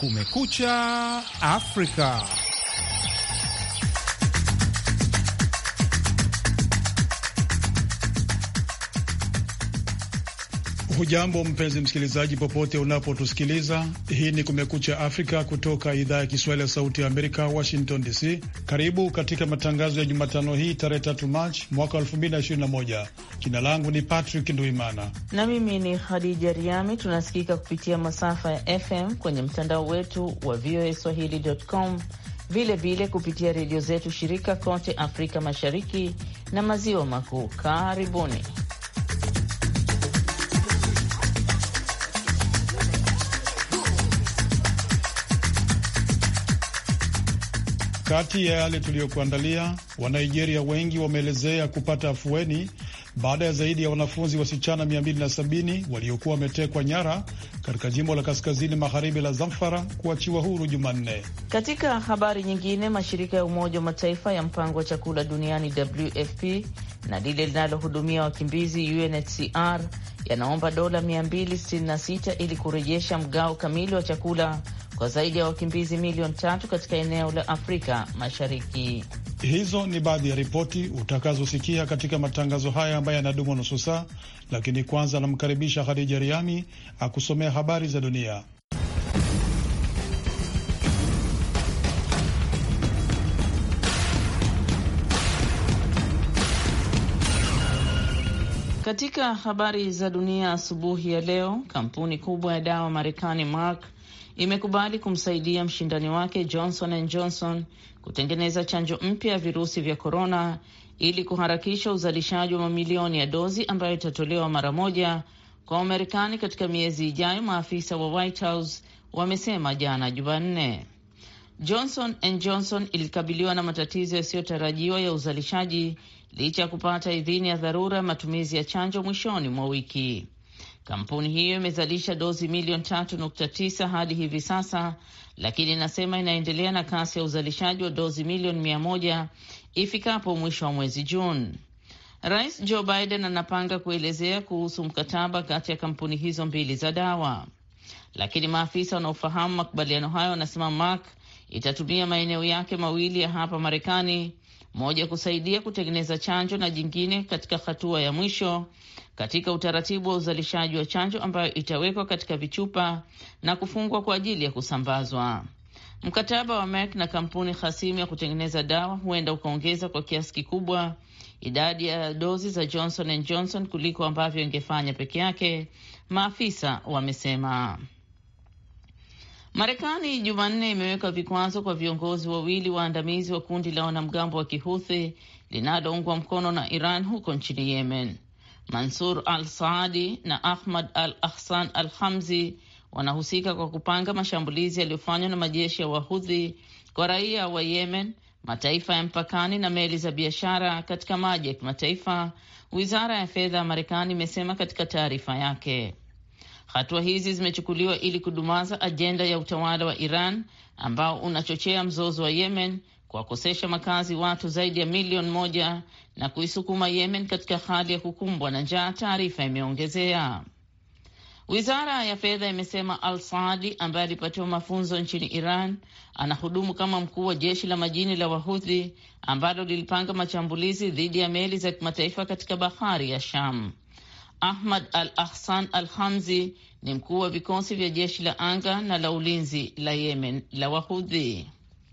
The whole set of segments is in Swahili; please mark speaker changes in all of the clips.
Speaker 1: Kumekucha Afrika. Hujambo mpenzi msikilizaji, popote unapotusikiliza. Hii ni Kumekucha Afrika kutoka idhaa ya Kiswahili ya Sauti ya Amerika, Washington DC. Karibu katika matangazo ya Jumatano hii tarehe 3 Machi mwaka 2021. Jina langu ni Patrick Nduimana
Speaker 2: na mimi ni Khadija Riami. Tunasikika kupitia masafa ya FM kwenye mtandao wetu wa voaswahili.com, vilevile kupitia redio zetu shirika kote Afrika Mashariki na Maziwa Makuu. Karibuni.
Speaker 1: Kati ya yale tuliyokuandalia, Wanigeria wengi wameelezea kupata afueni baada ya zaidi ya wanafunzi wasichana 270 waliokuwa wametekwa nyara katika jimbo la kaskazini magharibi la Zamfara kuachiwa huru Jumanne.
Speaker 2: Katika habari nyingine, mashirika ya Umoja wa Mataifa ya mpango wa chakula duniani WFP na lile linalohudumia wakimbizi UNHCR yanaomba dola 266 ili kurejesha mgao kamili wa chakula kwa zaidi ya wakimbizi milioni 3 katika eneo la Afrika Mashariki.
Speaker 1: Hizo ni baadhi ya ripoti utakazosikia katika matangazo haya ambayo yanadumu nusu saa, lakini kwanza namkaribisha Khadija Riami akusomea habari za dunia.
Speaker 2: Katika habari za dunia asubuhi ya leo, kampuni kubwa ya dawa Marekani Merck imekubali kumsaidia mshindani wake Johnson & Johnson kutengeneza chanjo mpya ya virusi vya korona ili kuharakisha uzalishaji wa mamilioni ya dozi ambayo itatolewa mara moja kwa Wamarekani katika miezi ijayo, maafisa wa White House wamesema jana Jumanne. Johnson & Johnson ilikabiliwa na matatizo yasiyotarajiwa ya uzalishaji licha ya kupata idhini ya dharura ya matumizi ya chanjo mwishoni mwa wiki. Kampuni hiyo imezalisha dozi milioni 3.9 hadi hivi sasa, lakini inasema inaendelea na kasi ya uzalishaji wa dozi milioni 100 ifikapo mwisho wa mwezi Juni. Rais Joe Biden anapanga kuelezea kuhusu mkataba kati ya kampuni hizo mbili za dawa, lakini maafisa wanaofahamu makubaliano hayo wanasema Merck itatumia maeneo yake mawili ya hapa Marekani, moja kusaidia kutengeneza chanjo na jingine katika hatua ya mwisho katika utaratibu wa uzalishaji wa chanjo ambayo itawekwa katika vichupa na kufungwa kwa ajili ya kusambazwa. Mkataba wa Merck na kampuni hasimu ya kutengeneza dawa huenda ukaongeza kwa kiasi kikubwa idadi ya dozi za Johnson & Johnson kuliko ambavyo ingefanya peke yake, maafisa wamesema. Marekani Jumanne imeweka vikwazo kwa viongozi wawili waandamizi wa kundi la wanamgambo wa Kihuthi linaloungwa mkono na Iran huko nchini Yemen. Mansur al-Saadi na Ahmad al-Ahsan al-Hamzi wanahusika kwa kupanga mashambulizi yaliyofanywa na majeshi ya Wahuthi kwa raia wa Yemen, mataifa ya mpakani na meli za biashara katika maji ya kimataifa, Wizara ya Fedha ya Marekani imesema katika taarifa yake. Hatua hizi zimechukuliwa ili kudumaza ajenda ya utawala wa Iran ambao unachochea mzozo wa Yemen kwa kukosesha makazi watu zaidi ya milioni 1 na kuisukuma Yemen katika hali ya kukumbwa na njaa, taarifa imeongezea. Wizara ya Fedha imesema al-Saadi ambaye alipatiwa mafunzo nchini Iran anahudumu kama mkuu wa jeshi la majini la Wahuthi ambalo lilipanga mashambulizi dhidi ya meli za kimataifa katika bahari ya Sham. Ahmad al-Ahsan al-Hamzi ni mkuu wa vikosi vya jeshi la anga na la ulinzi la Yemen la Wahuthi.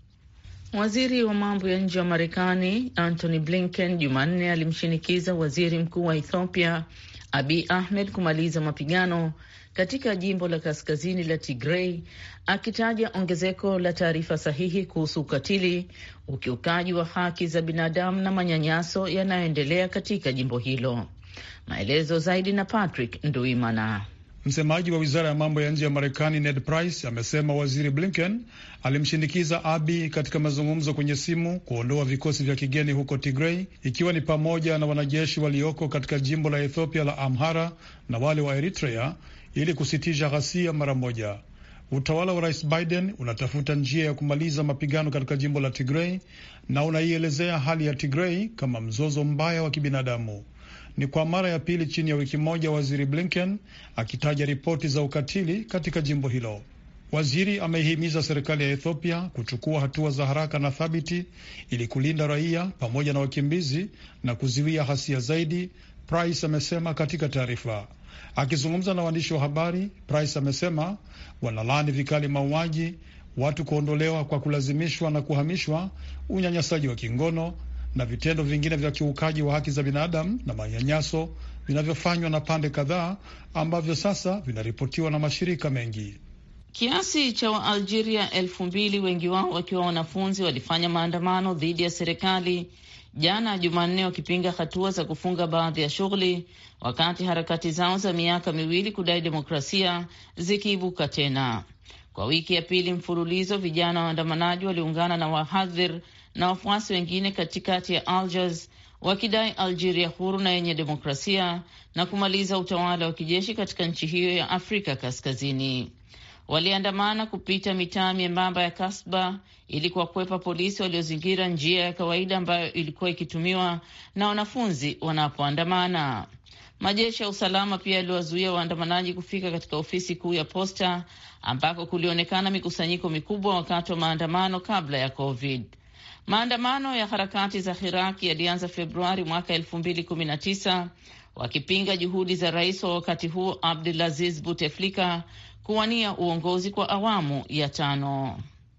Speaker 2: Waziri wa mambo ya nje wa Marekani Antony Blinken Jumanne alimshinikiza waziri mkuu wa Ethiopia Abiy Ahmed kumaliza mapigano katika jimbo la kaskazini la Tigray, akitaja ongezeko la taarifa sahihi kuhusu ukatili, ukiukaji wa haki za binadamu na manyanyaso yanayoendelea katika jimbo hilo. Maelezo zaidi na Patrick Nduimana.
Speaker 1: Msemaji wa wizara ya mambo ya nje ya Marekani Ned Price amesema waziri Blinken alimshinikiza Abiy katika mazungumzo kwenye simu kuondoa vikosi vya kigeni huko Tigray, ikiwa ni pamoja na wanajeshi walioko katika jimbo la Ethiopia la Amhara na wale wa Eritrea, ili kusitisha ghasia mara moja. Utawala wa Rais Biden unatafuta njia ya kumaliza mapigano katika jimbo la Tigray na unaielezea hali ya Tigray kama mzozo mbaya wa kibinadamu. Ni kwa mara ya pili chini ya wiki moja waziri Blinken akitaja ripoti za ukatili katika jimbo hilo. Waziri ameihimiza serikali ya Ethiopia kuchukua hatua za haraka na thabiti ili kulinda raia pamoja na wakimbizi na kuzuia ghasia zaidi, Price amesema katika taarifa. Akizungumza na waandishi wa habari, Price amesema wanalaani vikali mauaji, watu kuondolewa kwa kulazimishwa na kuhamishwa, unyanyasaji wa kingono na vitendo vingine vya kiukaji wa haki za binadamu na manyanyaso vinavyofanywa na pande kadhaa ambavyo sasa vinaripotiwa na mashirika mengi.
Speaker 2: Kiasi cha Waalgeria 2,000, wengi wao wakiwa wanafunzi, walifanya maandamano dhidi ya serikali jana Jumanne wakipinga hatua za kufunga baadhi ya shughuli, wakati harakati zao za miaka miwili kudai demokrasia zikiibuka tena. Kwa wiki ya pili mfululizo, vijana waandamanaji waliungana na wahadhir na wafuasi wengine katikati ya Algiers wakidai Algeria huru na yenye demokrasia na kumaliza utawala wa kijeshi katika nchi hiyo ya Afrika Kaskazini. Waliandamana kupita mitaa miembamba ya Kasba ili kuwakwepa polisi waliozingira njia ya kawaida ambayo ilikuwa ikitumiwa na wanafunzi wanapoandamana. Majeshi ya usalama pia yaliwazuia waandamanaji kufika katika ofisi kuu ya posta ambako kulionekana mikusanyiko mikubwa wakati wa maandamano kabla ya COVID. Maandamano ya harakati za Iraq yalianza Februari mwaka 2019 wakipinga juhudi za rais wa wakati huo Abdulaziz Bouteflika kuwania uongozi kwa awamu ya 5.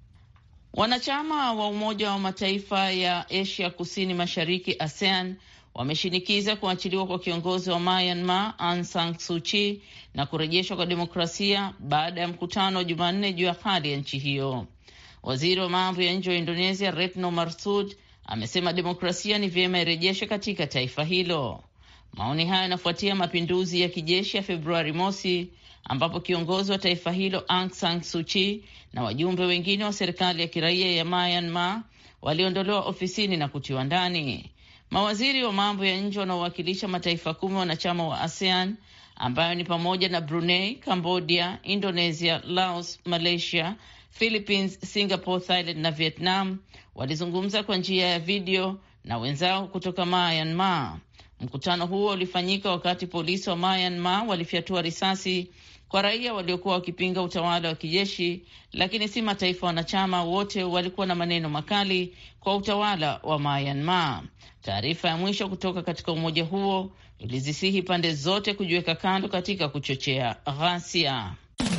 Speaker 2: Wanachama wa Umoja wa Mataifa ya Asia Kusini Mashariki ASEAN wameshinikiza kuachiliwa kwa kiongozi wa Myanmar Aung San Suu Kyi na kurejeshwa kwa demokrasia baada ya mkutano wa Jumanne juu ya hali ya nchi hiyo. Waziri wa mambo ya nje wa Indonesia Retno Marsudi amesema demokrasia ni vyema irejeshwe katika taifa hilo. Maoni hayo yanafuatia mapinduzi ya kijeshi ya Februari mosi ambapo kiongozi wa taifa hilo Aung San Suu Kyi na wajumbe wengine wa serikali ya kiraia ya Myanmar waliondolewa ofisini na kutiwa ndani. Mawaziri wa mambo ya nje wanaowakilisha mataifa 10 wanachama wa ASEAN ambayo ni pamoja na Brunei, Cambodia, Indonesia, Laos, Malaysia, Philippines, Singapore, Thailand na Vietnam walizungumza kwa njia ya video na wenzao kutoka Myanmar. Mkutano huo ulifanyika wakati polisi wa Myanmar walifyatua risasi kwa raia waliokuwa wakipinga utawala wa kijeshi, lakini si mataifa wanachama wote walikuwa na maneno makali kwa utawala wa Myanmar. Taarifa ya mwisho kutoka katika umoja huo ilizisihi pande zote kujiweka kando katika kuchochea ghasia.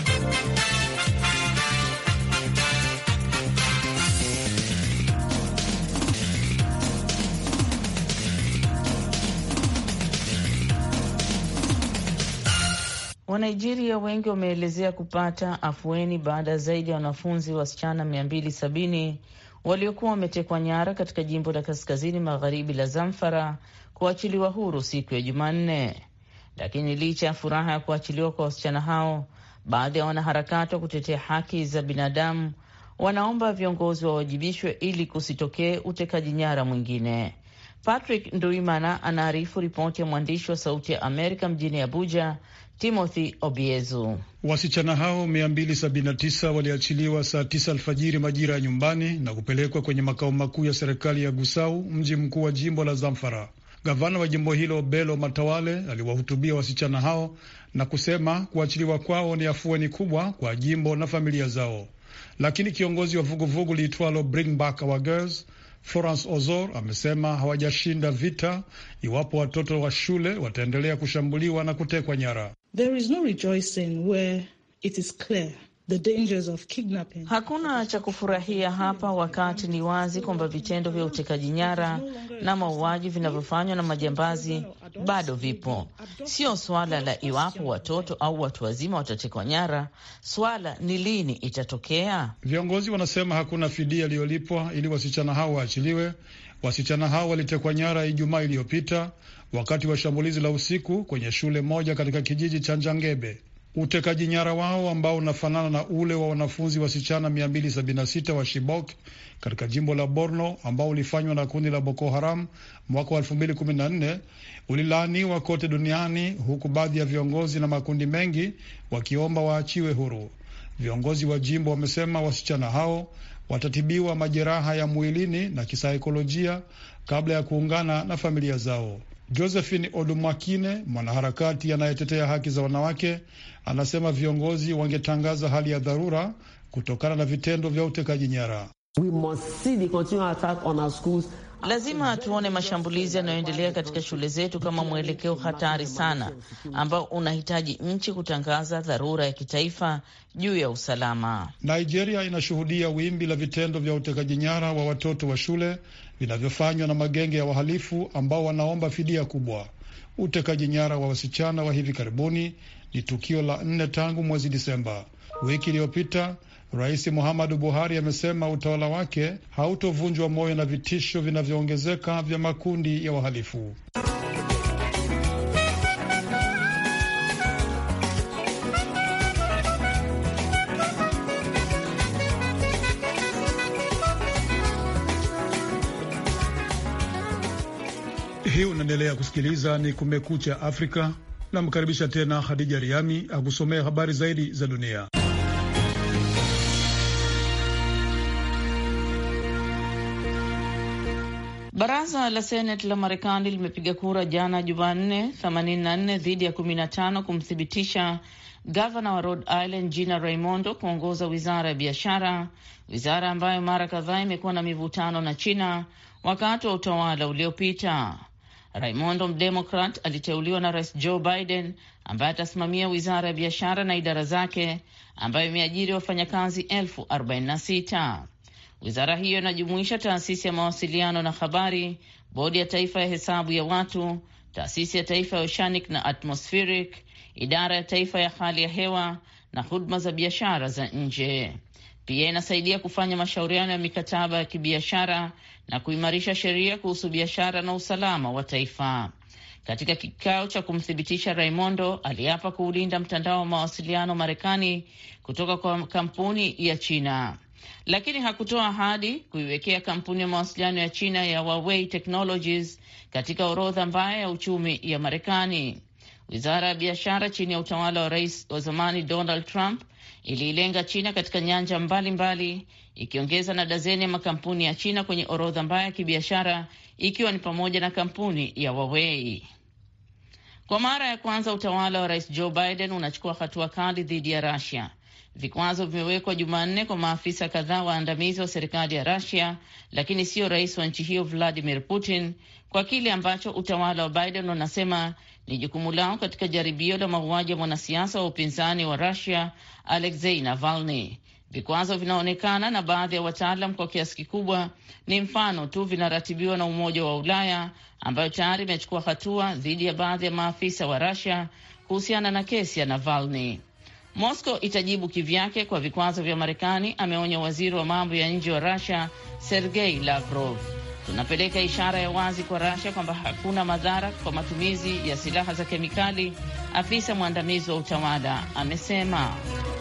Speaker 2: Wanigeria wengi wameelezea kupata afueni baada ya zaidi ya wanafunzi wasichana 270 waliokuwa wametekwa nyara katika jimbo la kaskazini magharibi la Zamfara kuachiliwa huru siku ya Jumanne. Lakini licha ya furaha ya kuachiliwa kwa wasichana hao, baadhi ya wanaharakati wa kutetea haki za binadamu wanaomba viongozi wawajibishwe ili kusitokee utekaji nyara mwingine. Patrick Nduimana anaarifu ripoti ya mwandishi wa Sauti ya Amerika mjini Abuja, Timothy Obiezu.
Speaker 1: Wasichana hao 279 waliachiliwa saa 9 alfajiri majira ya nyumbani na kupelekwa kwenye makao makuu ya serikali ya Gusau, mji mkuu wa jimbo la Zamfara. Gavana wa jimbo hilo Bello Matawalle aliwahutubia wasichana hao na kusema kuachiliwa kwao ni afueni kubwa kwa jimbo na familia zao. Lakini kiongozi wa vuguvugu liitwalo Bring Back Our Girls Florence Ozor amesema hawajashinda vita iwapo watoto wa shule wataendelea kushambuliwa na kutekwa nyara.
Speaker 3: There is no rejoicing where it is clear the dangers of kidnapping.
Speaker 2: Hakuna cha kufurahia hapa wakati ni wazi kwamba vitendo vya utekaji nyara na mauaji vinavyofanywa na majambazi bado vipo. Sio swala la iwapo watoto au watu wazima watatekwa nyara, swala ni lini itatokea.
Speaker 1: Viongozi wanasema hakuna fidia iliyolipwa ili wasichana hao waachiliwe. Wasichana hao walitekwa nyara Ijumaa iliyopita wakati wa shambulizi la usiku kwenye shule moja katika kijiji cha Njangebe. Utekaji nyara wao ambao unafanana na ule wa wanafunzi wasichana 276 wa Chibok katika jimbo la Borno ambao ulifanywa na kundi la Boko Haram mwaka wa 2014 ulilaaniwa kote duniani, huku baadhi ya viongozi na makundi mengi wakiomba waachiwe huru. Viongozi wa jimbo wamesema wasichana hao watatibiwa majeraha ya mwilini na kisaikolojia kabla ya kuungana na familia zao. Josephine Odumakine, mwanaharakati anayetetea haki za wanawake, anasema viongozi wangetangaza hali ya dharura kutokana na vitendo vya utekaji nyara.
Speaker 4: We must see the continual attack on our schools.
Speaker 2: Lazima tuone mashambulizi yanayoendelea katika shule zetu kama mwelekeo hatari sana ambao unahitaji nchi kutangaza dharura ya kitaifa juu ya usalama.
Speaker 1: Nigeria inashuhudia wimbi la vitendo vya utekaji nyara wa watoto wa shule vinavyofanywa na magenge ya wahalifu ambao wanaomba fidia kubwa. Utekaji nyara wa wasichana wa hivi karibuni ni tukio la 4 tangu mwezi Disemba. Wiki iliyopita Rais Muhammadu Buhari amesema utawala wake hautovunjwa moyo na vitisho vinavyoongezeka vya makundi ya wahalifu. Hii unaendelea kusikiliza ni Kumekucha Afrika. Namkaribisha tena Khadija Riami akusomea habari zaidi za dunia.
Speaker 2: Baraza la Seneti la Marekani limepiga kura jana Jumanne 84 dhidi ya 15 kumthibitisha gavana wa Rhode Island Gina Raimondo kuongoza wizara ya biashara, wizara ambayo mara kadhaa imekuwa na mivutano na China wakati wa utawala uliopita. Raimondo, mdemokrat, aliteuliwa na Rais Joe Biden ambaye atasimamia wizara ya biashara na idara zake ambayo imeajiri wafanyakazi 46,000. Wizara hiyo inajumuisha taasisi ya mawasiliano na habari, bodi ya taifa ya hesabu ya watu, taasisi ya taifa ya oceanic na atmospheric, idara ya taifa ya hali ya hewa na huduma za biashara za nje. Pia inasaidia kufanya mashauriano ya mikataba ya kibiashara na kuimarisha sheria kuhusu biashara na usalama wa taifa. Katika kikao cha kumthibitisha, Raimondo aliapa kuulinda mtandao wa mawasiliano Marekani kutoka kwa kampuni ya China, lakini hakutoa ahadi kuiwekea kampuni ya mawasiliano ya China ya Huawei Technologies katika orodha mbaya ya uchumi ya Marekani. Wizara ya biashara chini ya utawala wa rais wa zamani Donald Trump iliilenga China katika nyanja mbalimbali, ikiongeza na dazeni ya makampuni ya China kwenye orodha mbaya ya kibiashara, ikiwa ni pamoja na kampuni ya Huawei. Kwa mara ya kwanza utawala wa rais Joe Biden unachukua hatua kali dhidi ya Russia. Vikwazo vimewekwa Jumanne kwa maafisa kadhaa waandamizi wa serikali ya Russia, lakini sio rais wa nchi hiyo Vladimir Putin, kwa kile ambacho utawala wa Biden unasema ni jukumu lao katika jaribio la mauaji ya mwanasiasa wa upinzani wa Russia Alexei Navalny. Vikwazo vinaonekana na baadhi ya wataalam kwa kiasi kikubwa ni mfano tu vinaratibiwa na Umoja wa Ulaya, ambayo tayari imechukua hatua dhidi ya baadhi ya maafisa wa Russia kuhusiana na kesi ya Navalny. Moscow itajibu kivyake kwa vikwazo vya Marekani, ameonya waziri wa mambo ya nje wa Russia Sergei Lavrov. Tunapeleka ishara ya wazi kwa Russia kwamba hakuna madhara kwa matumizi ya silaha za kemikali, afisa mwandamizi wa utawala amesema.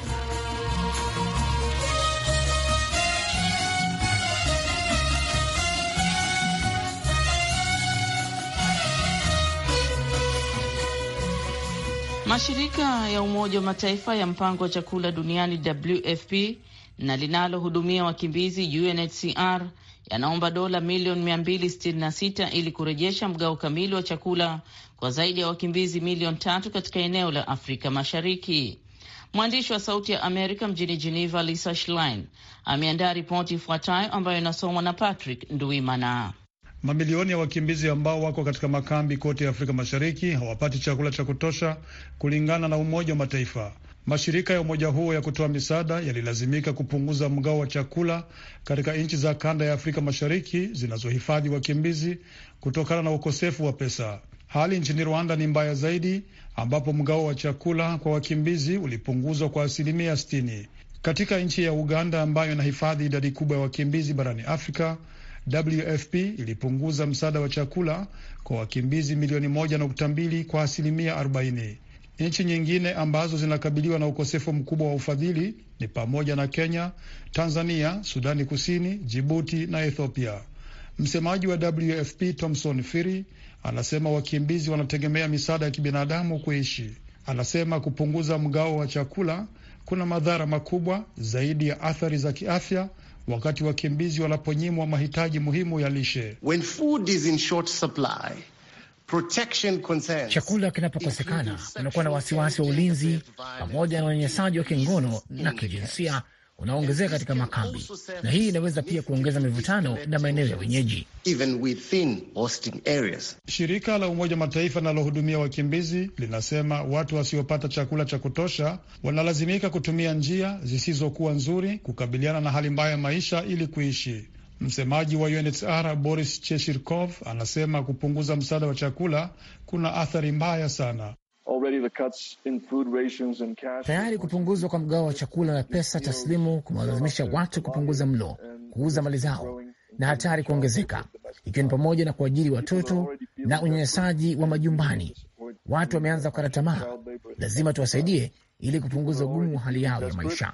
Speaker 2: Mashirika ya Umoja wa Mataifa ya mpango wa chakula duniani WFP na linalohudumia wakimbizi UNHCR yanaomba dola milioni 266 ili kurejesha mgao kamili wa chakula kwa zaidi ya wakimbizi milioni 3 katika eneo la Afrika Mashariki. Mwandishi wa Sauti ya Amerika mjini Geneva, Lisa Schlein, ameandaa ripoti ifuatayo ambayo inasomwa na Patrick Nduwimana.
Speaker 1: Mamilioni ya wakimbizi ambao wako katika makambi kote Afrika Mashariki hawapati chakula cha kutosha kulingana na Umoja wa Mataifa. Mashirika ya umoja huo ya kutoa misaada yalilazimika kupunguza mgao wa chakula katika nchi za kanda ya Afrika Mashariki zinazohifadhi wakimbizi kutokana na ukosefu wa pesa. Hali nchini Rwanda ni mbaya zaidi, ambapo mgao wa chakula kwa wakimbizi ulipunguzwa kwa 60%. Katika nchi ya Uganda ambayo inahifadhi idadi kubwa ya wakimbizi barani Afrika, WFP ilipunguza msaada wa chakula kwa wakimbizi milioni 1.2 kwa 40%. Nchi nyingine ambazo zinakabiliwa na ukosefu mkubwa wa ufadhili ni pamoja na Kenya, Tanzania, Sudani Kusini, Djibouti na Ethiopia. Msemaji wa WFP Thomson Firi anasema wakimbizi wanategemea misaada ya kibinadamu kuishi. Anasema kupunguza mgao wa chakula kuna madhara makubwa zaidi ya athari za kiafya wakati wakimbizi wanaponyimwa mahitaji muhimu ya lishe.
Speaker 5: When food is in short supply, Chakula kinapokosekana, kunakuwa na wasiwasi wa ulinzi pamoja na unyanyasaji wa kingono na kijinsia unaoongezeka katika makambi, na hii inaweza pia kuongeza mivutano na maeneo ya wenyeji.
Speaker 1: Shirika la Umoja Mataifa linalohudumia wakimbizi linasema watu wasiopata chakula cha kutosha wanalazimika kutumia njia zisizokuwa nzuri kukabiliana na hali mbaya ya maisha ili kuishi. Msemaji wa UNHCR Boris Cheshirkov anasema kupunguza msaada wa chakula kuna athari mbaya sana.
Speaker 5: Tayari kupunguzwa kwa mgao wa chakula na pesa taslimu kumewalazimisha watu kupunguza mlo, kuuza mali zao na hatari kuongezeka, ikiwa ni pamoja na kuajiri watoto na unyanyasaji wa majumbani. Watu wameanza kukata tamaa. Lazima tuwasaidie ili kupunguza ugumu wa hali yao ya maisha.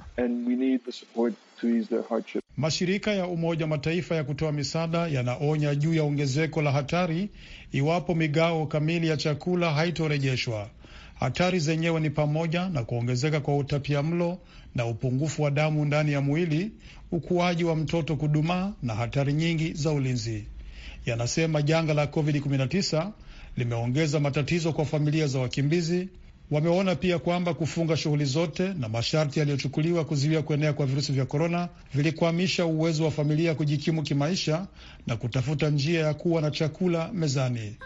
Speaker 1: Mashirika ya Umoja Mataifa ya kutoa misaada yanaonya juu ya ongezeko la hatari iwapo migao kamili ya chakula haitorejeshwa. Hatari zenyewe ni pamoja na kuongezeka kwa utapiamlo na upungufu wa damu ndani ya mwili, ukuaji wa mtoto kudumaa na hatari nyingi za ulinzi. Yanasema janga la COVID-19 limeongeza matatizo kwa familia za wakimbizi. Wameona pia kwamba kufunga shughuli zote na masharti yaliyochukuliwa kuzuia kuenea kwa virusi vya korona vilikwamisha uwezo wa familia kujikimu kimaisha na kutafuta njia ya kuwa na chakula mezani.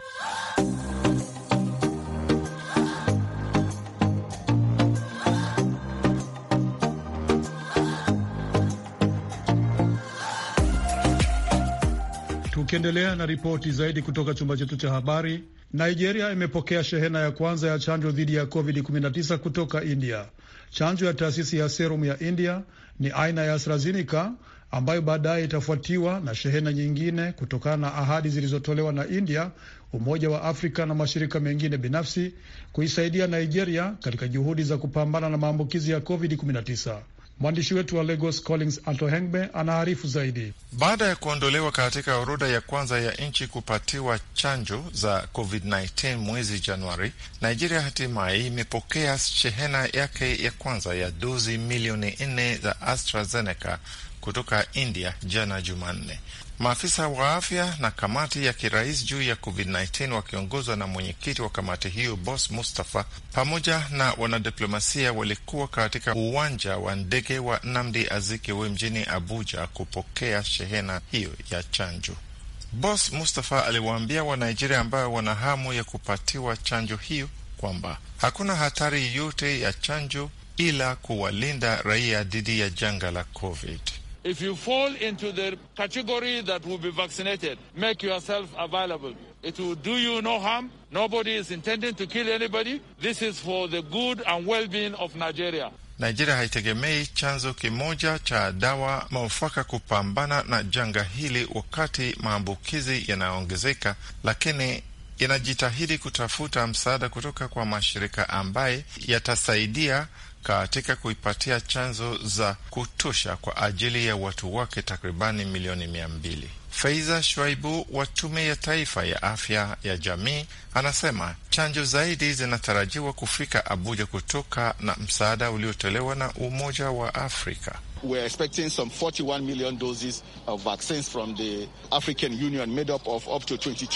Speaker 1: Tukiendelea na ripoti zaidi kutoka chumba chetu cha habari, Nigeria imepokea shehena ya kwanza ya chanjo dhidi ya COVID-19 kutoka India. Chanjo ya taasisi ya Serum ya India ni aina ya AstraZeneca ambayo baadaye itafuatiwa na shehena nyingine kutokana na ahadi zilizotolewa na India, Umoja wa Afrika na mashirika mengine binafsi kuisaidia Nigeria katika juhudi za kupambana na maambukizi ya COVID-19. Mwandishi wetu wa Lagos Collins Atohengbe anaarifu zaidi.
Speaker 6: Baada ya kuondolewa katika orodha ya kwanza ya nchi kupatiwa chanjo za COVID-19 mwezi Januari, Nigeria hatimaye imepokea shehena yake ya kwanza ya dozi milioni 4 za AstraZeneca kutoka India jana Jumanne. Maafisa wa afya na kamati ya kirais juu ya COVID-19 wakiongozwa na mwenyekiti wa kamati hiyo Boss Mustafa pamoja na wanadiplomasia walikuwa katika uwanja wa ndege wa Nnamdi Azikiwe mjini Abuja kupokea shehena hiyo ya chanjo. Boss Mustafa aliwaambia wa Nigeria ambao wana hamu ya kupatiwa chanjo hiyo kwamba hakuna hatari yote ya chanjo ila kuwalinda raia dhidi ya janga la COVID.
Speaker 7: If you fall into the category that will be vaccinated, make yourself available. It will do you no harm. Nobody is intending to kill anybody. This is for the good and well-being of Nigeria.
Speaker 6: Nigeria haitegemei chanzo kimoja cha dawa mwafaka kupambana na janga hili wakati maambukizi yanaongezeka, lakini inajitahidi kutafuta msaada kutoka kwa mashirika ambaye yatasaidia katika kuipatia chanzo za kutosha kwa ajili ya watu wake takribani milioni 200. Faiza Shwaibu wa Tume ya Taifa ya Afya ya Jamii anasema chanjo zaidi zinatarajiwa kufika Abuja kutoka na msaada uliotolewa na Umoja wa Afrika.
Speaker 8: We're expecting some 41 million doses of vaccines from the African Union, made up to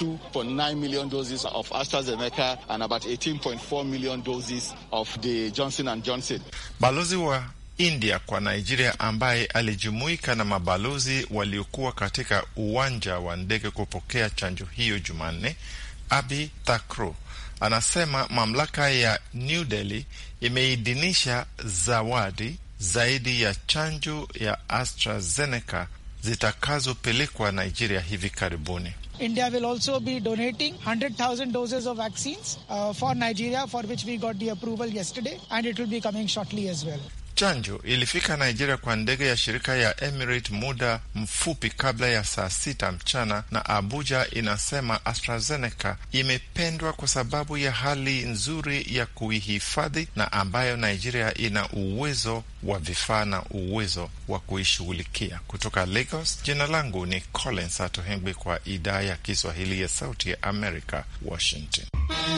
Speaker 8: 22.9 million doses of AstraZeneca and about 18.4 million doses of the Johnson & Johnson.
Speaker 6: Balozi wa India kwa Nigeria ambaye alijumuika na mabalozi waliokuwa katika uwanja wa ndege kupokea chanjo hiyo Jumanne, Abi Thakro, anasema mamlaka ya New Delhi imeidhinisha zawadi zaidi ya chanjo ya AstraZeneca zitakazopelekwa Nigeria hivi karibuni.
Speaker 9: India will also be donating 100,000 doses of vaccines for Nigeria, for which we got the approval yesterday, and it will be coming shortly as well.
Speaker 6: Chanjo ilifika Nigeria kwa ndege ya shirika ya Emirates muda mfupi kabla ya saa 6 mchana, na Abuja inasema AstraZeneca imependwa kwa sababu ya hali nzuri ya kuihifadhi na ambayo Nigeria ina uwezo wa vifaa na uwezo wa kuishughulikia. Kutoka Lagos, jina langu ni Collins Atohengbe kwa idhaa ya Kiswahili ya Sauti ya America, Washington.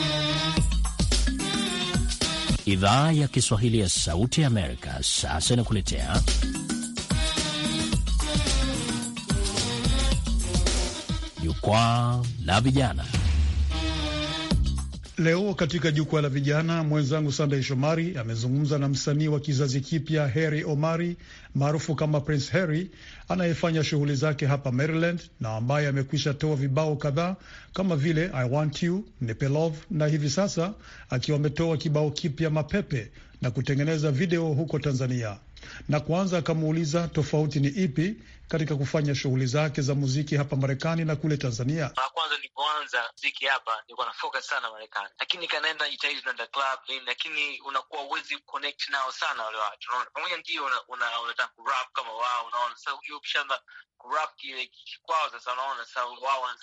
Speaker 10: Idhaa ya Kiswahili ya Sauti ya Amerika sasa inakuletea Jukwaa la Vijana.
Speaker 1: Leo katika jukwaa la vijana, mwenzangu Sunday Shomari amezungumza na msanii wa kizazi kipya Harry Omari maarufu kama Prince Harry anayefanya shughuli zake hapa Maryland na ambaye amekwisha toa vibao kadhaa kama vile I Want You, Nipe Love na hivi sasa akiwa ametoa kibao kipya Mapepe na kutengeneza video huko Tanzania. Na kwanza akamuuliza tofauti ni ipi katika kufanya shughuli zake za muziki hapa Marekani na kule Tanzania.
Speaker 11: Kwanza nilipoanza muziki hapa nilikuwa na focus sana Marekani, lakini kanaenda jitahidi kwenda club, lakini unakuwa uwezi connect nao sana wale watu, unaona. Pamoja ndio unataka kurap kama wao, unaona. Sasa ukishaanza kurap kile kwao, sasa unaona sasa wao wanaanza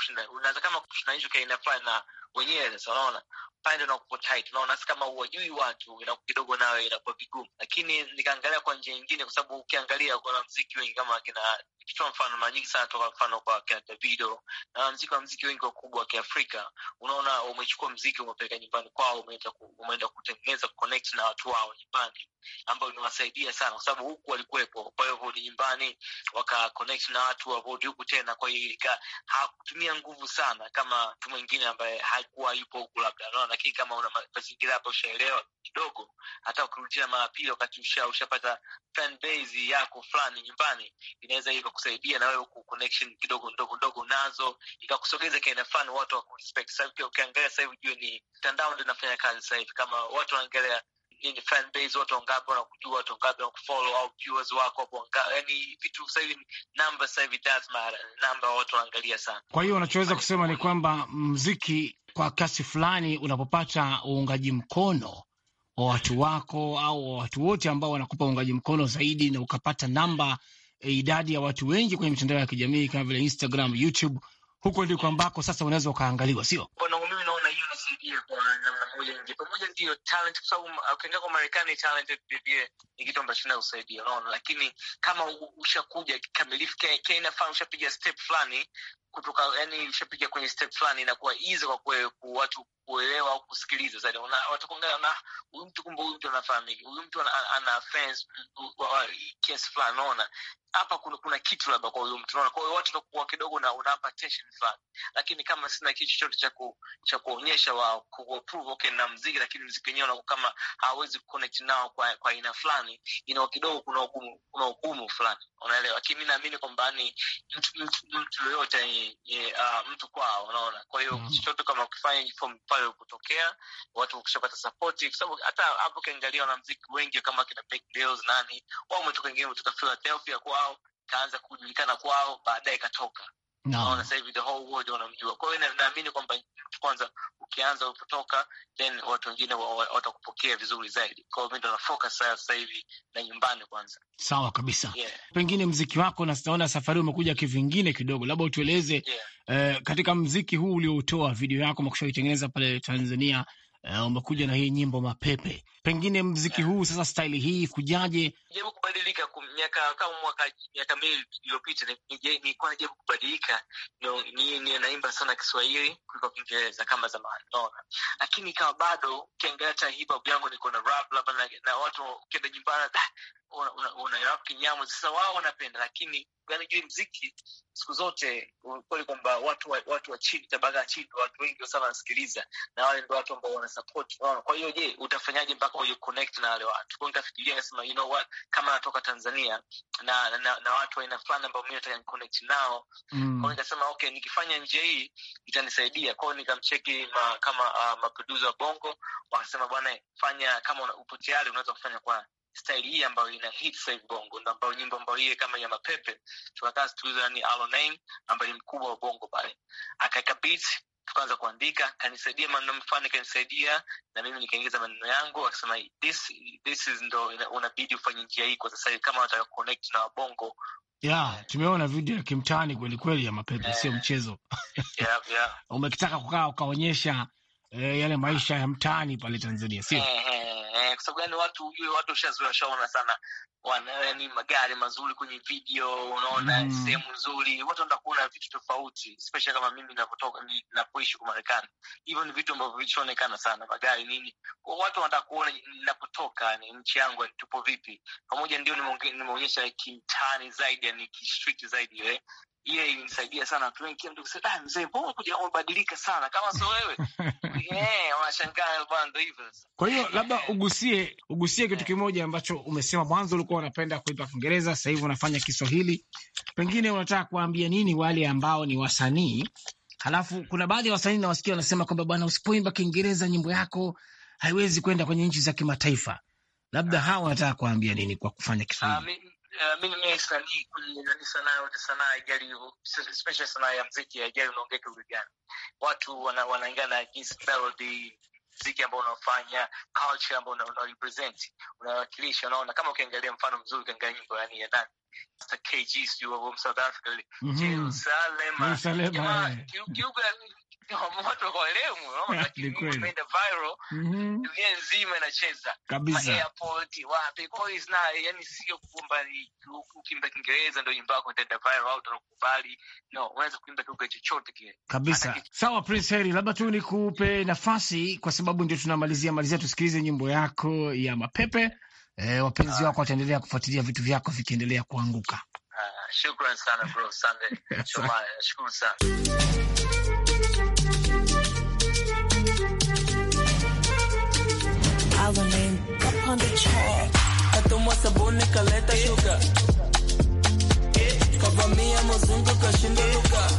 Speaker 11: kama kushinda hicho kainafanya na wenyewe, sasa unaona pande na kupo tight, unaona. Kama huwajui watu inakuwa kidogo nawe inakuwa vigumu, lakini nikaangalia kwa njia nyingine, kwa sababu ukiangalia kuna muziki wengi kama kina kichwa mfano mara nyingi sana toka mfano kwa kina Davido na muziki wengi wakubwa wa Kiafrika, unaona umechukua muziki umepeleka nyumbani kwao, umeenda kutengeneza connect na watu wao nyumbani, ambao inawasaidia sana kwa sababu huku walikuwepo, kwa hiyo ni nyumbani waka connect na watu wa huku tena. Kwa hiyo hakutumia nguvu sana kama mtu mwingine ambaye hakuwa yupo huku labda, unaona. Lakini kama una mazingira hapo ushaelewa kidogo, hata ukirudia mara pili wakati ushapata fan base yako fulani nyumbani, inaweza ikakusaidia na wewe ku connection kidogo ndogo nazo, ikakusogeza kaina fan watu wa respect. Sasa ukiangalia sasa hivi jua ni mtandao ndio unafanya kazi sasa hivi, kama watu wanaangalia ni fan base, watu wangapi wanakujua, watu wangapi wanakufollow au viewers wako hapo, yani vitu sasa hivi number sasa hivi does matter, number watu wanaangalia sana.
Speaker 5: Kwa hiyo unachoweza kusema ni kwamba muziki kwa kasi fulani unapopata uungaji mkono wa watu wako au watu wote ambao wanakupa uungaji mkono zaidi, na ukapata namba idadi ya watu wengi kwenye mitandao ya kijamii kama vile Instagram, YouTube, huko ndiko ambako sasa unaweza ukaangaliwa, sio?
Speaker 11: Bwana, mimi naona hiyo inasaidia kwa namna moja nje. Pamoja ndio talent, kwa sababu ukiangalia kwa Marekani talented bibie ni kitu ambacho kinasaidia, unaona. Lakini kama ushakuja kikamilifu kaina fan, ushapiga step fulani kutoka, yani ushapiga kwenye step fulani, inakuwa easy kwa watu kuelewa au kusikiliza zaidi. Watu kuangalia na huyu mtu, kumbe huyu mtu anafahamika, huyu mtu ana fans kiasi fulani, unaona. Hapa kuna kitu labda kwa huyu mtu, unaona. Kwa hiyo watu watakuwa kidogo na unapa attention fulani. Lakini kama sina kitu chochote cha kuonyesha wao ku prove okay na muziki, lakini muziki wenyewe unakuwa kama hawezi connect nao kwa aina fulani, inakuwa kidogo kuna ugumu fulani, unaelewa. Lakini mimi naamini kwamba ni mtu yoyote mtu kwao, unaona. Kwa hiyo chochote kama ukifanya from pale kutokea watu wakishapata support, kwa sababu hata hapo kiangalia na muziki wengi kama kina Big Deals nani wao umetoka wengine kutoka Philadelphia kwao, kaanza kujulikana kwao, baadaye katoka. Naona sasa hivi the whole world wanamjua. Kwa hiyo naamini kwamba kwanza ukianza upotoka, then watu wengine watakupokea vizuri zaidi. Kwa hiyo mimi ndo na focus sasa hivi na nyumbani kwanza.
Speaker 5: Sawa kabisa. Pengine muziki wako na naona safari umekuja kivingine kidogo, labda utueleze katika muziki huu uliotoa video yako umekuitengeneza pale Tanzania, umekuja na hii nyimbo Mapepe. Pengine muziki huu sasa style hii kujaje? Jaribu kubadilika miaka miwili iliyopita nilikuwa najaribu kubadilika, ni naimba sana Kiswahili kuliko Kiingereza kama zamani, unaona. Lakini kama bado ukiangalia hip hop yangu niko na rap labda na watu kenda nyumbani una rap kinyamu, sasa wao wanapenda. Lakini unajua muziki siku zote kweli kwamba watu wa chini, tabaka chini, watu wengi sana wanasikiliza, na wale ndio watu ambao wana support, unaona. Kwa hiyo je, utafanyaje mpaka uje connect na wale watu? Kwa nikafikiria nasema, you know what, kama natoka Tanzania na watu aina fulani ambao mimi nataka connect nao, kwa nikasema okay, nikifanya njia hii itanisaidia. Kwa hiyo nikamcheki kama maproducer wa Bongo, wakasema bwana, fanya kama upo tayari unaweza kufanya kwa style hii ambayo ina hit save Bongo, ndio ambayo nyimbo ambayo hii kama ya Mapepe tukakaa studio ni Aloname ambaye ni mkubwa wa Bongo pale, akaeka beat, tukaanza kuandika, kanisaidia maneno mfano, kanisaidia na mimi nikaingiza maneno yangu, akasema this is ndo unabidi ufanye njia hii kwa sasa kama unataka connect na Bongo. Tumeona video ya kimtani kweli kweli ya Mapepe, sio mchezo. Umekitaka kukaa ukaonyesha yale maisha ya mtaani pale Tanzania, sio? Kwa sababu gani? Watu washaona sana ni magari mazuri kwenye video, unaona sehemu nzuri, watu wanataka kuona vitu tofauti, especially kama mimi ninapoishi kwa Marekani. Hivyo ni vitu ambavyo visionekana sana, magari nini, kwa watu wanataka kuona ninapotoka, ni nchi yangu tupo vipi pamoja. Ndio nimeonyesha kimtani zaidi, ni street zaidi
Speaker 11: Yeye ilisaidia sana watu wengi, kila mtu kusema mzee mbona kuja umebadilika sana kama sio wewe. Wanashangaa bwana, ndio hivyo.
Speaker 5: Kwa hiyo labda ugusie kitu kimoja ambacho umesema mwanzo ulikuwa unapenda kuimba Kiingereza, sasa hivi unafanya Kiswahili. Pengine unataka kuambia nini wale ambao ni wasanii? Halafu kuna baadhi ya wasanii na wasikia wanasema kwamba bwana, usipoimba Kiingereza nyimbo yako haiwezi kwenda kwenye nchi za kimataifa. Labda hawa wanataka kuambia nini kwa kufanya Kiswahili?
Speaker 11: Mimi ni sanii kwenye sanaa ijali, especially sanaa ya muziki ijali unaongeka lugha gani. Watu wanaingana jinsi melody, muziki ambao unafanya, culture ambao una represent, unawakilisha. Unaona kama ukiangalia mfano mzuri ukiangalia nyimbo yani ya nani, Mr. KG sio wa South Africa, Jerusalem. Kiuga watu waelewe, unaona imeenda viral, dunia nzima inacheza kabisa, airport wapi. Kwa hiyo yani sio kwamba ukiimba Kiingereza ndio nyimbo yako itaenda viral au utakubali. No, unaweza kuimba lugha chochote kile kabisa. Sawa
Speaker 5: Prince Harry, labda tu nikupe nafasi kwa sababu ndio tunamalizia tusikilize nyimbo yako ya Mapepe. Wapenzi wako wataendelea kufuatilia vitu vyako vikiendelea kuanguka.
Speaker 11: Shukrani sana bro, Sunday. Shukuru sana.
Speaker 12: Our name up on the chart. Atomwa sabuni kaleta sugar. Kavamia mzungu kashinda luka.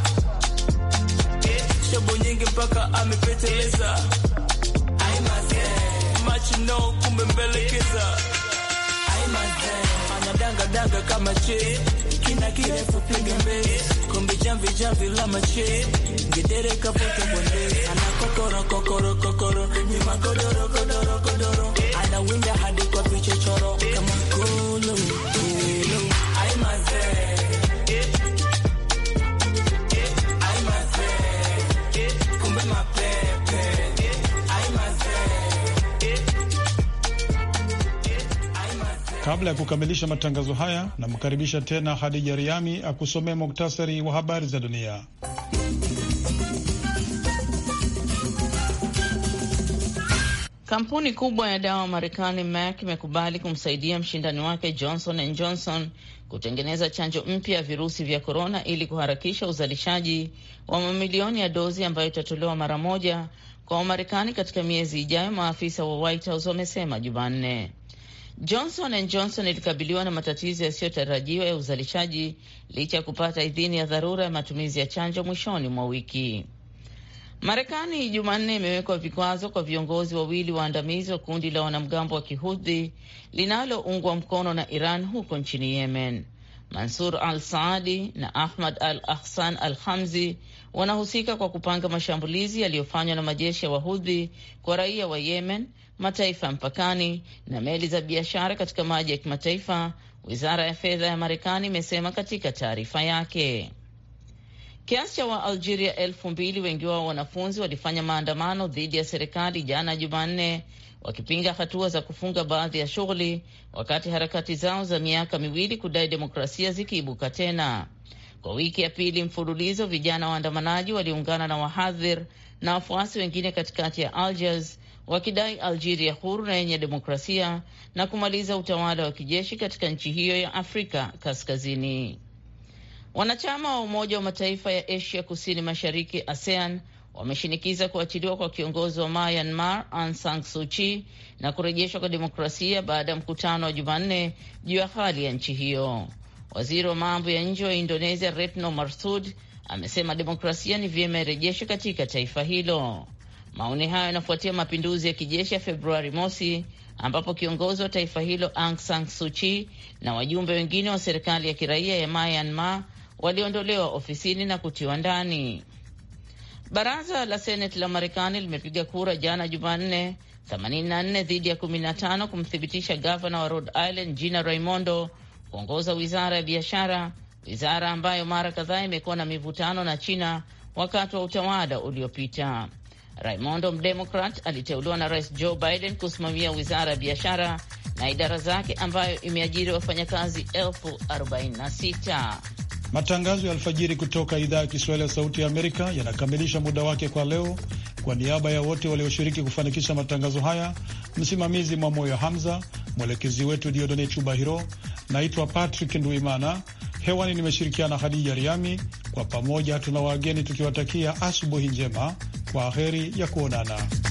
Speaker 12: Shabu nyingi mpaka amepeteleza. I must much know kumbe mbelekeza. I must anadanga kama che. Kina kirefu piga mbele. Kumbe jamvi la mache. Ngedere kapote bonde. Ana kokoro. Nyuma kodoro. Ana winda hadi kwa vichochoro. Kama kulu. I must kumbe mapepe. I must.
Speaker 1: Kabla ya kukamilisha matangazo haya, namkaribisha tena Hadija Riami akusomea muktasari wa habari za dunia.
Speaker 2: Kampuni kubwa ya dawa Marekani Merck imekubali kumsaidia mshindani wake Johnson & Johnson kutengeneza chanjo mpya ya virusi vya korona ili kuharakisha uzalishaji wa mamilioni ya dozi ambayo itatolewa mara moja kwa Wamarekani katika miezi ijayo, maafisa wa White House wamesema Jumanne. Johnson & Johnson ilikabiliwa na matatizo yasiyotarajiwa ya uzalishaji licha ya kupata idhini ya dharura ya matumizi ya chanjo mwishoni mwa wiki. Marekani Jumanne imewekwa vikwazo kwa viongozi wawili waandamizi wa kundi la wanamgambo wa Kihouthi linaloungwa mkono na Iran huko nchini Yemen. Mansur al-Saadi na Ahmad al-Ahsan al-Hamzi wanahusika kwa kupanga mashambulizi yaliyofanywa na majeshi ya Wahouthi kwa raia wa Yemen, mataifa ya mpakani na meli za biashara katika maji ya kimataifa, Wizara ya Fedha ya Marekani imesema katika taarifa yake. Kiasi cha wa Algeria 2,000, wengi wao wanafunzi, walifanya maandamano dhidi ya serikali jana Jumanne, wakipinga hatua za kufunga baadhi ya shughuli, wakati harakati zao za miaka miwili kudai demokrasia zikiibuka tena. Kwa wiki ya pili mfululizo, vijana waandamanaji waliungana na wahadhir na wafuasi wengine katikati ya Algiers wakidai Algeria huru na yenye demokrasia na kumaliza utawala wa kijeshi katika nchi hiyo ya Afrika Kaskazini. Wanachama wa Umoja wa Mataifa ya Asia Kusini Mashariki ASEAN wameshinikiza kuachiliwa kwa kiongozi wa Myanmar Aung San Suu Kyi na kurejeshwa kwa demokrasia baada ya mkutano wa Jumanne juu ya hali ya nchi hiyo. Waziri wa mambo ya nje wa Indonesia Retno Marsudi amesema demokrasia ni vyema irejeshwe katika taifa hilo. Maoni hayo yanafuatia mapinduzi ya kijeshi ya Februari mosi ambapo kiongozi wa taifa hilo Aung San Suu Kyi na wajumbe wengine wa serikali ya kiraia ya Myanmar waliondolewa ofisini na kutiwa ndani. Baraza la Seneti la Marekani limepiga kura jana Jumanne 84 dhidi ya 15 kumthibitisha gavana wa Rhode Island Gina Raimondo kuongoza wizara ya biashara, wizara ambayo mara kadhaa imekuwa na mivutano na China wakati wa utawala uliopita. Raimondo, mdemokrat, aliteuliwa na Rais Joe Biden kusimamia wizara ya biashara na idara zake ambayo imeajiri wafanyakazi 46,000.
Speaker 1: Matangazo ya alfajiri kutoka idhaa ya Kiswahili ya Sauti ya Amerika yanakamilisha muda wake kwa leo. Kwa niaba ya wote walioshiriki kufanikisha matangazo haya, msimamizi Mwamoyo Hamza, mwelekezi wetu Diodone Chubahiro, naitwa Patrick Nduimana. Hewani nimeshirikiana Hadija Riami. Kwa pamoja tuna wageni tukiwatakia asubuhi njema. Kwa heri ya kuonana.